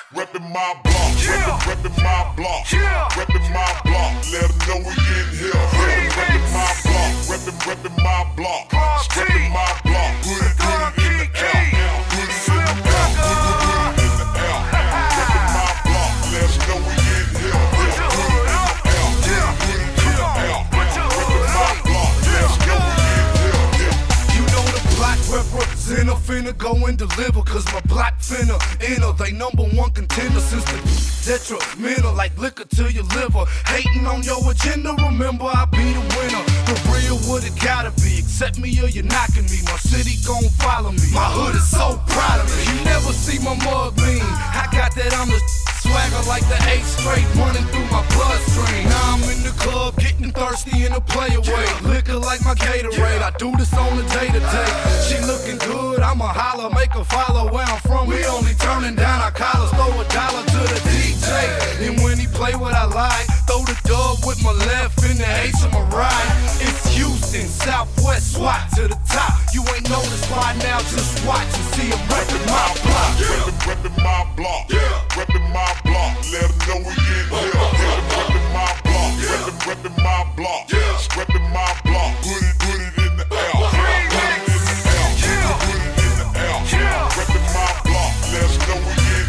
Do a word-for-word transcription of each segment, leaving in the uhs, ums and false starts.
reppin' my block, yeah. reppin', reppin' my block, yeah. reppin' my block. Let 'em know we in here. Reppin', reppin' my block, reppin', reppin' my block, reppin' my block. Put it, put it in the air, put it in the air, put it, put it in the air. Reppin' my block, let 'em know we in here. Put it in the air, put it, put it in the air. Reppin' my block, let 'em know we in here. You know the block representer finna go and deliver, cause my block finna enter. They number one contender since the detrimental, like liquor to your liver. Hating on your agenda, remember I be the winner. The real what it gotta be, accept me or you're knocking me. My city gon' follow me, my hood is so proud of me. You never see my mug mean, I got that I'm the swagger like the eight straight running through my bloodstream. Now I'm in the club getting thirsty in a play away. Liquor like my Gatorade, I do this on a day to day. She looking good, I'ma holler, make her follow where I'm from. We only turning down our collars, throw a dollar to the D J. And when he play what I like, throw the dub with my left in the H of my right. It's Houston, Southwest, SWAT to the top. You ain't noticed by now, just watch and see him reppin' my block. Reppin', reppin' my block, reppin' my block. Let 'em know we in here. Reppin', reppin' my block, reppin', reppin' my block, reppin' my block. Put it, put it in the air, put it in the air, put it in the air. Reppin' my block, let 'em know we in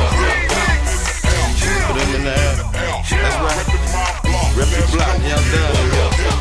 here. Put it in the air. That's right. Reppin' my block, Rep your block, young done.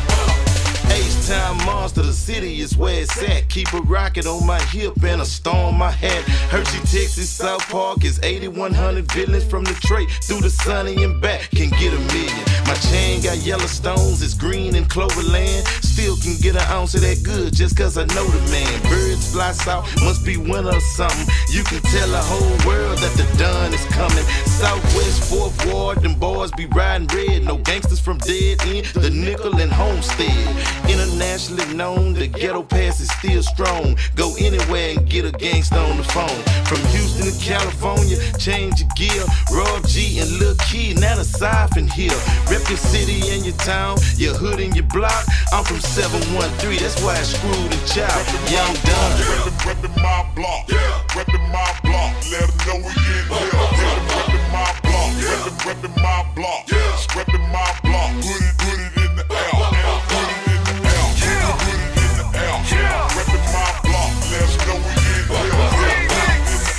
H-Town monster, the city is where it's at. Keep a rocket on my hip and a stone on my hat. Hershey, Texas, South Park is eighty-one hundred villains from Detroit through the sunny and back can get a million. My chain got yellow stones, it's green in Cloverland. Still can get an ounce of that good just cause I know the man. Birds fly south, must be winter or something. You can tell the whole world that the done is coming. Southwest, fourth Ward, them boys be riding red. No gangsters from Dead End, the Nickel and Homestead. Internationally known, the ghetto pass is still strong. Go anywhere and get a gangster on the phone. From Houston to California, change your gear. Rob G and Lil Key, now the Siphon here. Rep your city and your town, your hood and your block. I'm from seven one three, that's why I screwed and chopped. Young Don. Reppin', reppin' my block, reppin' my block. Let 'em know we in here. Reppin', reppin' my block, reppin', reppin' my block, reppin' my block. Put it, put it in the air, put it in the air, put it in the air. Reppin' my block, let 'em know we in here. Put it in the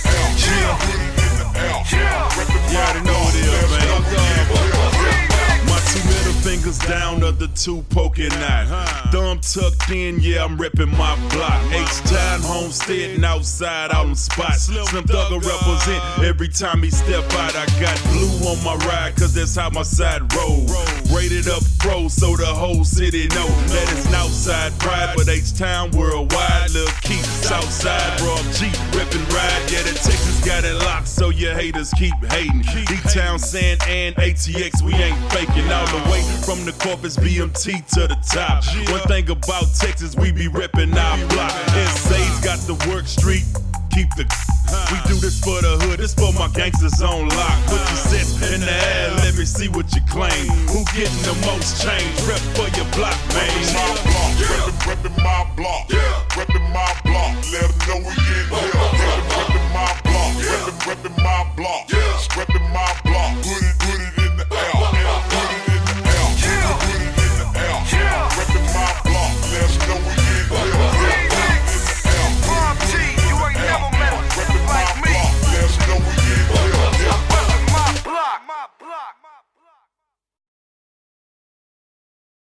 air, put it in the air. Reppin' my block, let 'em know we in here. My two middle fingers down, other two poking out. Thumb tucked in, yeah, I'm reppin' my block. H-Town, Homestead, and outside, out in spots. Slim Thugger represent every time he step out. I got blue on my ride, cause that's how my side roll. Rated up pro, so the whole city know that it's an outside pride, but H-Town worldwide. Lil Keith, Southside, Rob G, reppin' ride. Yeah, the Texas got it locked, so your haters keep hating. D-Town, San and A T X, we ain't faking. All the way from the Corpus B M T to the top. One thing about Texas, we be reppin' our block. S A's got the work street, keep the. We do this for the hood, this for my gangsters on lock. Put your sets in the air, let me see what you claim. Who getting the most change? Rep for your block, man. My block, reppin', reppin' my block, reppin' my block. Let 'em know we in here. Reppin', reppin' my block, reppin', reppin' my block, reppin' my block. Put it, put it in the air, put it in the air, put it in the air. Reppin' my block, let 'em know we in here. Rob G, you ain't never met a like me. Let 'em know we in here. I'm reppin' my block.